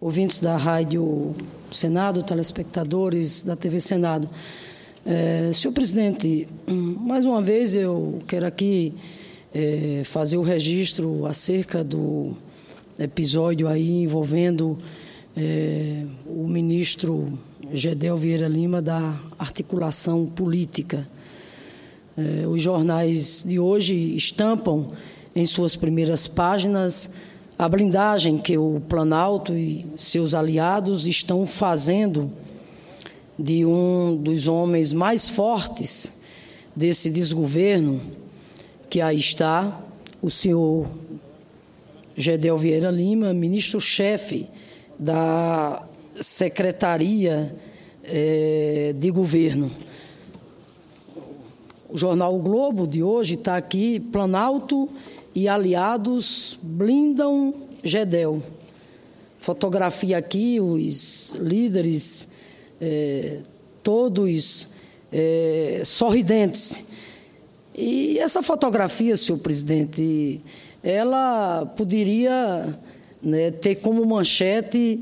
ouvintes da Rádio Senado, telespectadores da TV Senado. Senhor presidente, mais uma vez eu quero aqui fazer o registro acerca do episódio aí envolvendo o ministro Gedel Vieira Lima da articulação política. Os jornais de hoje estampam em suas primeiras páginas a blindagem que o Planalto e seus aliados estão fazendo de um dos homens mais fortes desse desgoverno, que aí está o senhor Gedel Vieira Lima, ministro-chefe da Secretaria de Governo. O jornal O Globo de hoje está aqui: Planalto e aliados blindam Gedel. Fotografia aqui, os líderes todos sorridentes. E essa fotografia, senhor presidente, ela poderia ter como manchete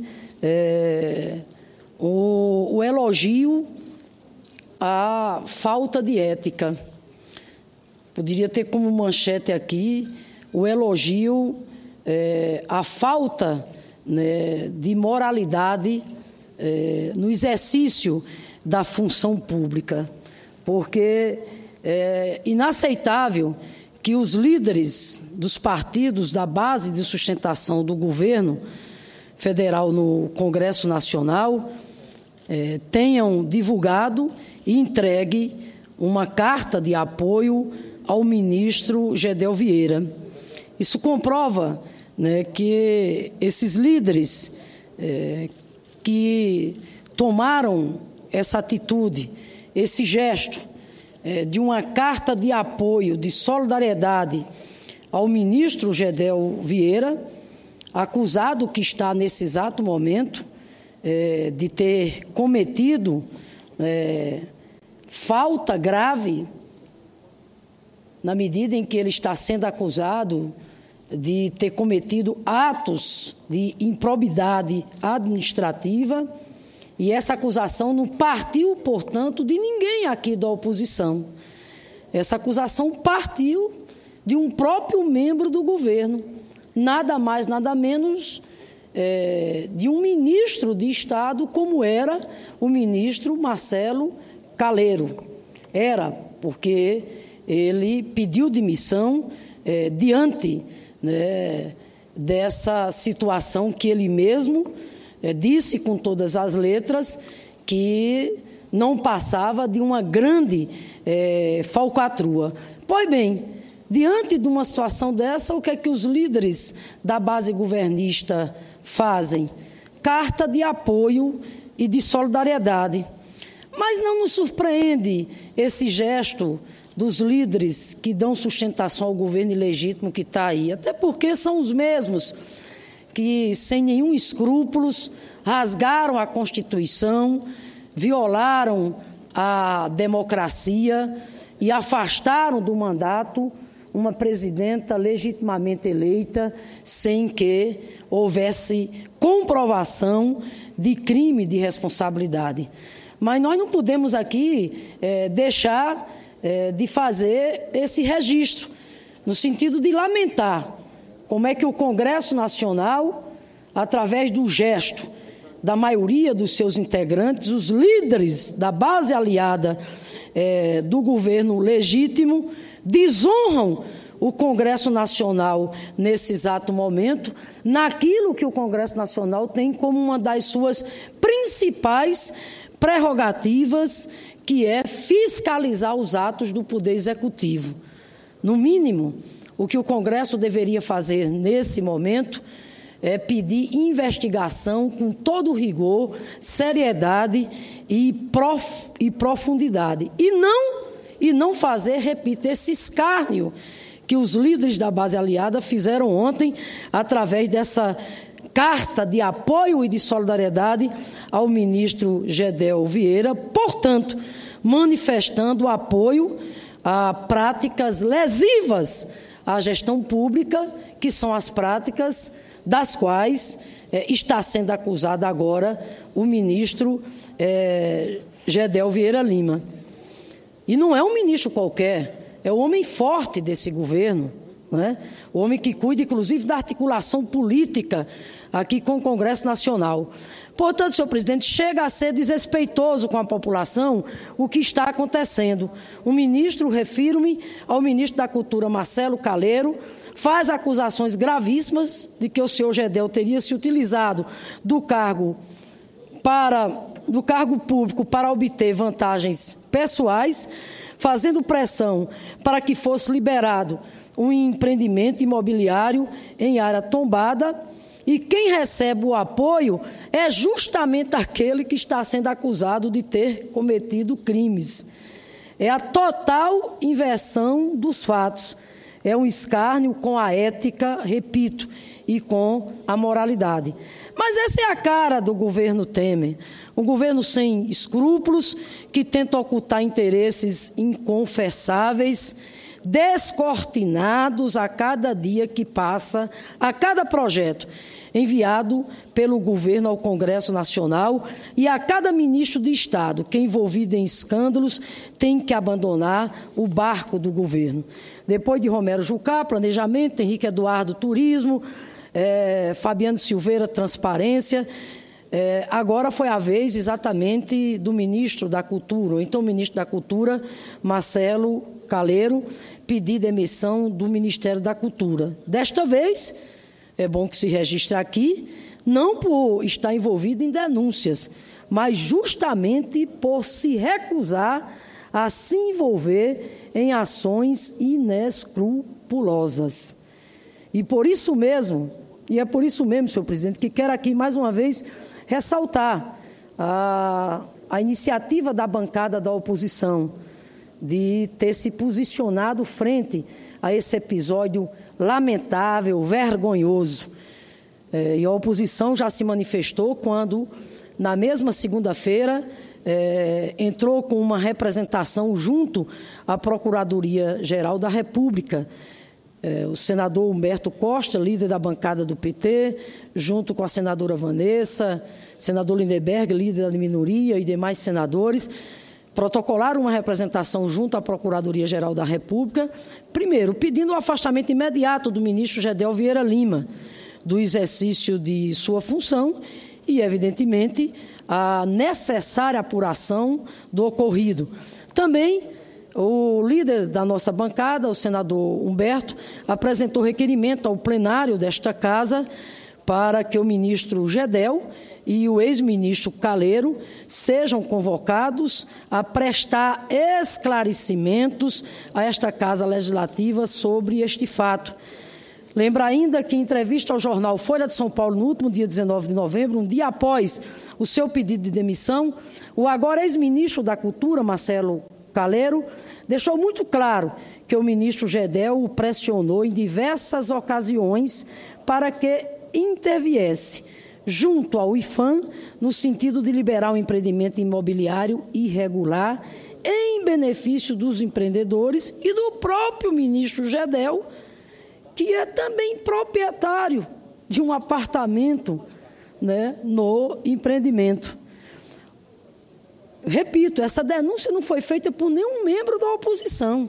o elogio à falta de ética. Poderia ter como manchete aqui o elogio à falta de moralidade no exercício da função pública, porque é inaceitável que os líderes dos partidos da base de sustentação do governo federal no Congresso Nacional tenham divulgado e entregue uma carta de apoio ao ministro Gedel Vieira. Isso comprova que esses líderes que tomaram essa atitude, esse gesto de uma carta de apoio, de solidariedade ao ministro Gedel Vieira, acusado que está nesse exato momento de ter cometido falta grave, na medida em que ele está sendo acusado de ter cometido atos de improbidade administrativa, e essa acusação não partiu, portanto, de ninguém aqui da oposição. Essa acusação partiu de um próprio membro do governo, nada mais, nada menos de um ministro de Estado, como era o ministro Marcelo Calero. Era, porque ele pediu demissão diante dessa situação que ele mesmo disse com todas as letras que não passava de uma grande falcatrua. Pois bem, diante de uma situação dessa, o que é que os líderes da base governista fazem? Carta de apoio e de solidariedade. Mas não nos surpreende esse gesto dos líderes que dão sustentação ao governo ilegítimo que está aí, até porque são os mesmos que, sem nenhum escrúpulos, rasgaram a Constituição, violaram a democracia e afastaram do mandato uma presidenta legitimamente eleita sem que houvesse comprovação de crime de responsabilidade. Mas nós não podemos aqui deixar de fazer esse registro, no sentido de lamentar como é que o Congresso Nacional, através do gesto da maioria dos seus integrantes, os líderes da base aliada do governo legítimo, desonram o Congresso Nacional nesse exato momento, naquilo que o Congresso Nacional tem como uma das suas principais prerrogativas, que é fiscalizar os atos do Poder Executivo. No mínimo, o que o Congresso deveria fazer nesse momento é pedir investigação com todo rigor, seriedade e profundidade. E não fazer, repito, esse escárnio que os líderes da base aliada fizeram ontem através dessa carta de apoio e de solidariedade ao ministro Gedel Vieira, portanto, manifestando apoio a práticas lesivas à gestão pública, que são as práticas das quais está sendo acusado agora o ministro Gedel Vieira Lima. E não é um ministro qualquer, é o homem forte desse governo, né? O homem que cuida, inclusive, da articulação política aqui com o Congresso Nacional. Portanto, senhor presidente, chega a ser desrespeitoso com a população o que está acontecendo. O ministro, refiro-me ao ministro da Cultura, Marcelo Calero, faz acusações gravíssimas de que o senhor Gedel teria se utilizado do cargo público para obter vantagens pessoais, fazendo pressão para que fosse liberado um empreendimento imobiliário em área tombada, e quem recebe o apoio é justamente aquele que está sendo acusado de ter cometido crimes. É a total inversão dos fatos. É um escárnio com a ética, repito, e com a moralidade. Mas essa é a cara do governo Temer. Um governo sem escrúpulos, que tenta ocultar interesses inconfessáveis, descortinados a cada dia que passa, a cada projeto enviado pelo governo ao Congresso Nacional, e a cada ministro de Estado que é envolvido em escândalos tem que abandonar o barco do governo. Depois de Romero Jucá, Planejamento, Henrique Eduardo, Turismo, Fabiano Silveira, Transparência, agora foi a vez exatamente do ministro da Cultura, ou então o ministro da Cultura, Marcelo Calero, pedir demissão do Ministério da Cultura. Desta vez, é bom que se registre aqui, não por estar envolvido em denúncias, mas justamente por se recusar a se envolver em ações inescrupulosas. E por isso mesmo, senhor presidente, que quero aqui mais uma vez ressaltar a iniciativa da bancada da oposição de ter se posicionado frente a esse episódio lamentável, vergonhoso. E a oposição já se manifestou quando, na mesma segunda-feira, entrou com uma representação junto à Procuradoria-Geral da República. O senador Humberto Costa, líder da bancada do PT, junto com a senadora Vanessa, senador Lindeberg, líder da minoria, e demais senadores, protocolaram uma representação junto à Procuradoria-Geral da República, primeiro, pedindo o afastamento imediato do ministro Gedel Vieira Lima do exercício de sua função e, evidentemente, a necessária apuração do ocorrido. Também, o líder da nossa bancada, o senador Humberto, apresentou requerimento ao plenário desta Casa para que o ministro Gedel e o ex-ministro Calero sejam convocados a prestar esclarecimentos a esta Casa Legislativa sobre este fato. Lembra ainda que, em entrevista ao jornal Folha de São Paulo, no último dia 19 de novembro, um dia após o seu pedido de demissão, o agora ex-ministro da Cultura, Marcelo Calero, deixou muito claro que o ministro Gedel o pressionou em diversas ocasiões para que interviesse junto ao IFAM, no sentido de liberar um empreendimento imobiliário irregular em benefício dos empreendedores e do próprio ministro Gedel, que é também proprietário de um apartamento, né, no empreendimento. Repito, essa denúncia não foi feita por nenhum membro da oposição.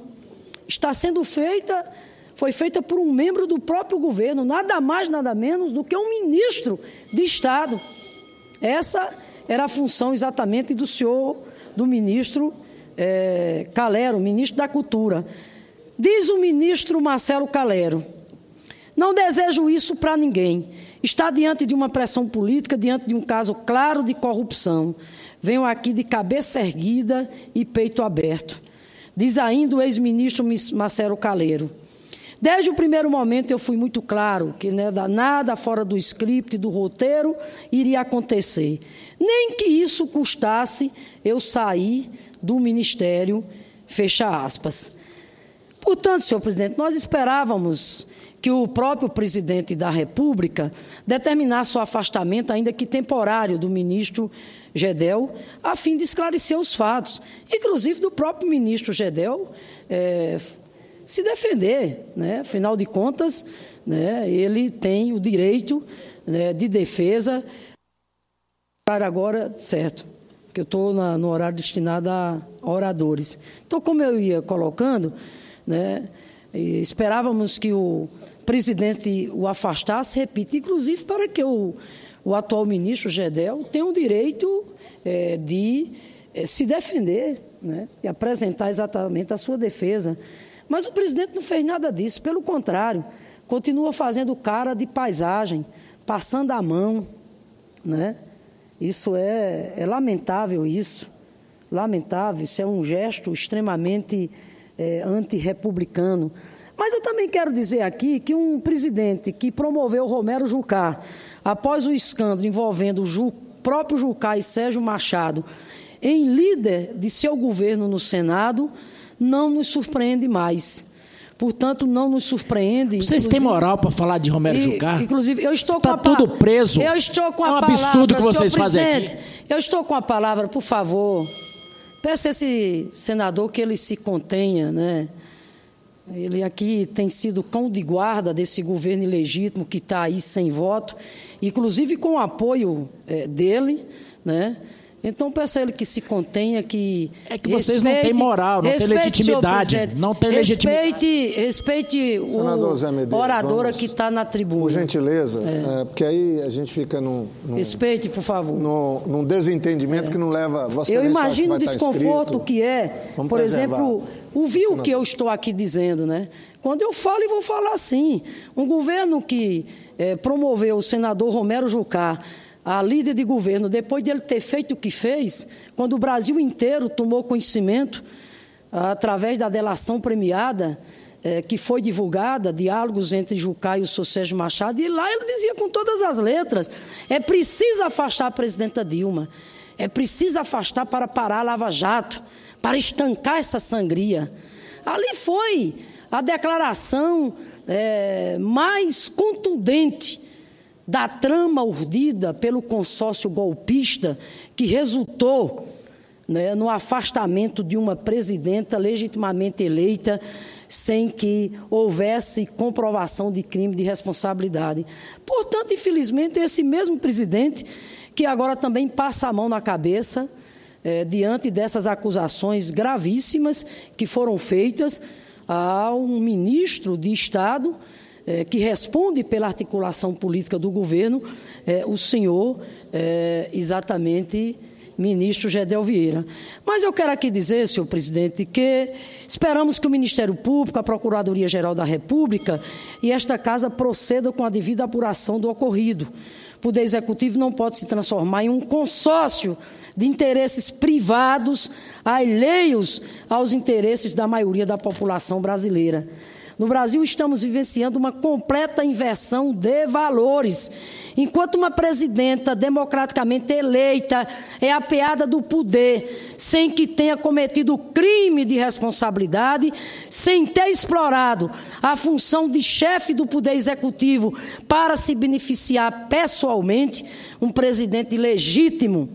Foi feita por um membro do próprio governo, nada mais, nada menos do que um ministro de Estado. Essa era a função exatamente do ministro Calero, ministro da Cultura. Diz o ministro Marcelo Calero: não desejo isso para ninguém. Está diante de uma pressão política, diante de um caso claro de corrupção. Venho aqui de cabeça erguida e peito aberto. Diz ainda o ex-ministro Marcelo Calero: desde o primeiro momento eu fui muito claro que nada fora do script, do roteiro, iria acontecer. Nem que isso custasse eu sair do ministério, fecha aspas. Portanto, senhor presidente, nós esperávamos que o próprio presidente da República determinasse o afastamento, ainda que temporário, do ministro Gedel, a fim de esclarecer os fatos, inclusive do próprio ministro Gedel, se defender, né? Afinal de contas, né, ele tem o direito, né, de defesa. Agora, certo, que eu estou no horário destinado a oradores. Então, como eu ia colocando, né, esperávamos que o presidente o afastasse, repito, inclusive para que o atual ministro Gedel tenha o direito de se defender, né, e apresentar exatamente a sua defesa. Mas o presidente não fez nada disso, pelo contrário, continua fazendo cara de paisagem, passando a mão, né? Isso é lamentável, lamentável, isso é um gesto extremamente antirrepublicano. Mas eu também quero dizer aqui que um presidente que promoveu Romero Jucá, após o escândalo envolvendo o próprio Jucá e Sérgio Machado, em líder de seu governo no Senado, não nos surpreende mais. Portanto, não nos surpreende. Vocês têm moral para falar de Romero Jucá? Inclusive, eu estou com a palavra. Está tudo preso. Eu estou com a palavra. É um absurdo que vocês fazem aqui. Eu estou com a palavra, por favor. Peça a esse senador que ele se contenha, né? Ele aqui tem sido cão de guarda desse governo ilegítimo que está aí sem voto, inclusive com o apoio dele, né? Então, peço a ele que se contenha, que... É que vocês não têm moral, não têm legitimidade. Não tem legitimidade. Respeite o orador que está na tribuna. Por gentileza, porque aí a gente fica respeite, por favor. Num desentendimento que não leva... Eu imagino o desconforto que é, por exemplo, ouvir o que eu estou aqui dizendo, né? Quando eu falo, e vou falar assim, um governo que promoveu o senador Romero Jucá, a líder de governo, depois de ele ter feito o que fez, quando o Brasil inteiro tomou conhecimento, através da delação premiada, que foi divulgada, diálogos entre Jucá e o senhor Sérgio Machado, e lá ele dizia com todas as letras, é preciso afastar a presidenta Dilma, é preciso afastar para parar a Lava Jato, para estancar essa sangria. Ali foi a declaração mais contundente da trama urdida pelo consórcio golpista que resultou, né, no afastamento de uma presidenta legitimamente eleita sem que houvesse comprovação de crime de responsabilidade. Portanto, infelizmente, esse mesmo presidente que agora também passa a mão na cabeça diante dessas acusações gravíssimas que foram feitas a um ministro de Estado que responde pela articulação política do governo, o senhor, exatamente, ministro Gedel Vieira. Mas eu quero aqui dizer, senhor presidente, que esperamos que o Ministério Público, a Procuradoria-Geral da República e esta Casa procedam com a devida apuração do ocorrido. O Poder Executivo não pode se transformar em um consórcio de interesses privados alheios aos interesses da maioria da população brasileira. No Brasil, estamos vivenciando uma completa inversão de valores. Enquanto uma presidenta democraticamente eleita é apeada do poder, sem que tenha cometido crime de responsabilidade, sem ter explorado a função de chefe do Poder Executivo para se beneficiar pessoalmente, um presidente legítimo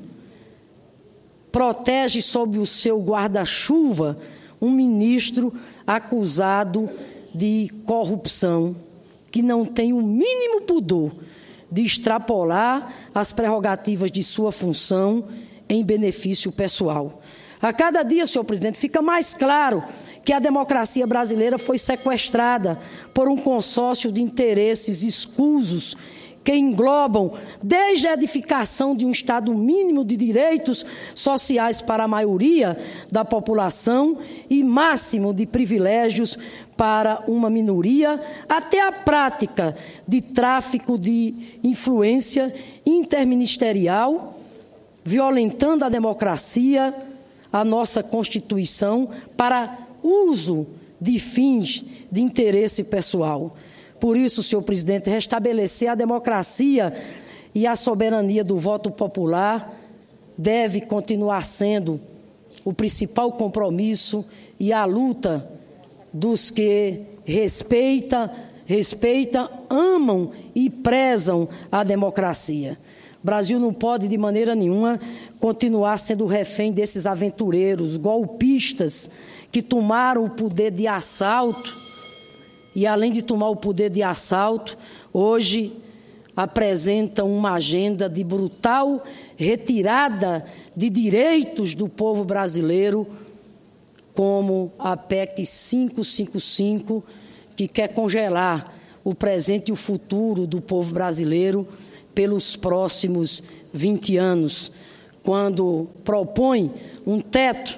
protege sob o seu guarda-chuva um ministro acusado de corrupção, que não tem o mínimo pudor de extrapolar as prerrogativas de sua função em benefício pessoal. A cada dia, senhor presidente, fica mais claro que a democracia brasileira foi sequestrada por um consórcio de interesses escusos que englobam desde a edificação de um Estado mínimo de direitos sociais para a maioria da população e máximo de privilégios para uma minoria, até a prática de tráfico de influência interministerial, violentando a democracia, a nossa Constituição, para uso de fins de interesse pessoal. Por isso, senhor presidente, restabelecer a democracia e a soberania do voto popular deve continuar sendo o principal compromisso e a luta dos que respeitam, amam e prezam a democracia. O Brasil não pode, de maneira nenhuma, continuar sendo refém desses aventureiros, golpistas, que tomaram o poder de assalto, e além de tomar o poder de assalto, hoje apresentam uma agenda de brutal retirada de direitos do povo brasileiro, como a PEC 555, que quer congelar o presente e o futuro do povo brasileiro pelos próximos 20 anos, quando propõe um teto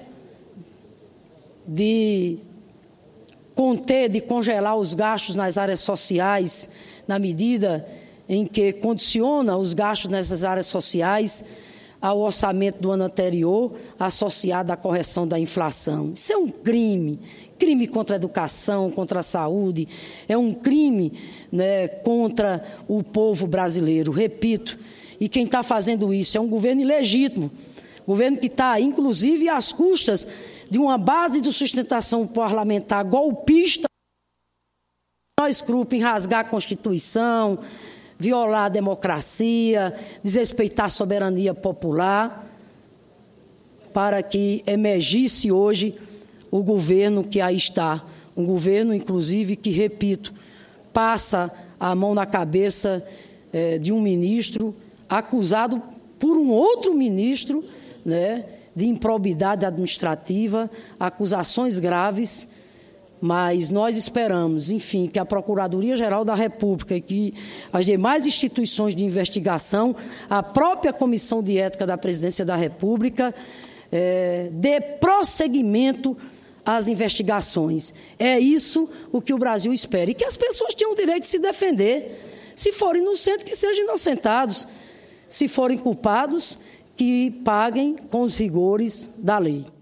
de conter, de congelar os gastos nas áreas sociais, na medida em que condiciona os gastos nessas áreas sociais ao orçamento do ano anterior, associado à correção da inflação. Isso é um crime, crime contra a educação, contra a saúde, é um crime, né, contra o povo brasileiro. Repito, e quem está fazendo isso é um governo ilegítimo, governo que está, inclusive, às custas de uma base de sustentação parlamentar golpista, não escrúpulo em rasgar a Constituição, violar a democracia, desrespeitar a soberania popular, para que emergisse hoje o governo que aí está. Um governo, inclusive, que, repito, passa a mão na cabeça de um ministro acusado por um outro ministro, né, de improbidade administrativa, acusações graves, mas nós esperamos, enfim, que a Procuradoria-Geral da República e que as demais instituições de investigação, a própria Comissão de Ética da Presidência da República, dê prosseguimento às investigações. É isso o que o Brasil espera. E que as pessoas tenham o direito de se defender. Se forem inocentes, que sejam inocentados. Se forem culpados, que paguem com os rigores da lei.